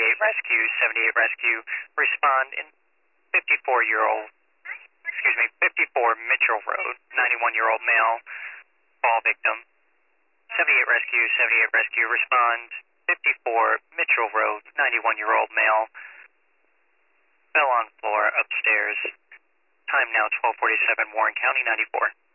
Rescue, 78 Rescue, respond in 54-year-old, 54 Mitchell Road, 91-year-old male, fall victim. 78 Rescue, respond 54 Mitchell Road, 91-year-old male, fell on floor upstairs. Time now 12:47, Warren County, 94.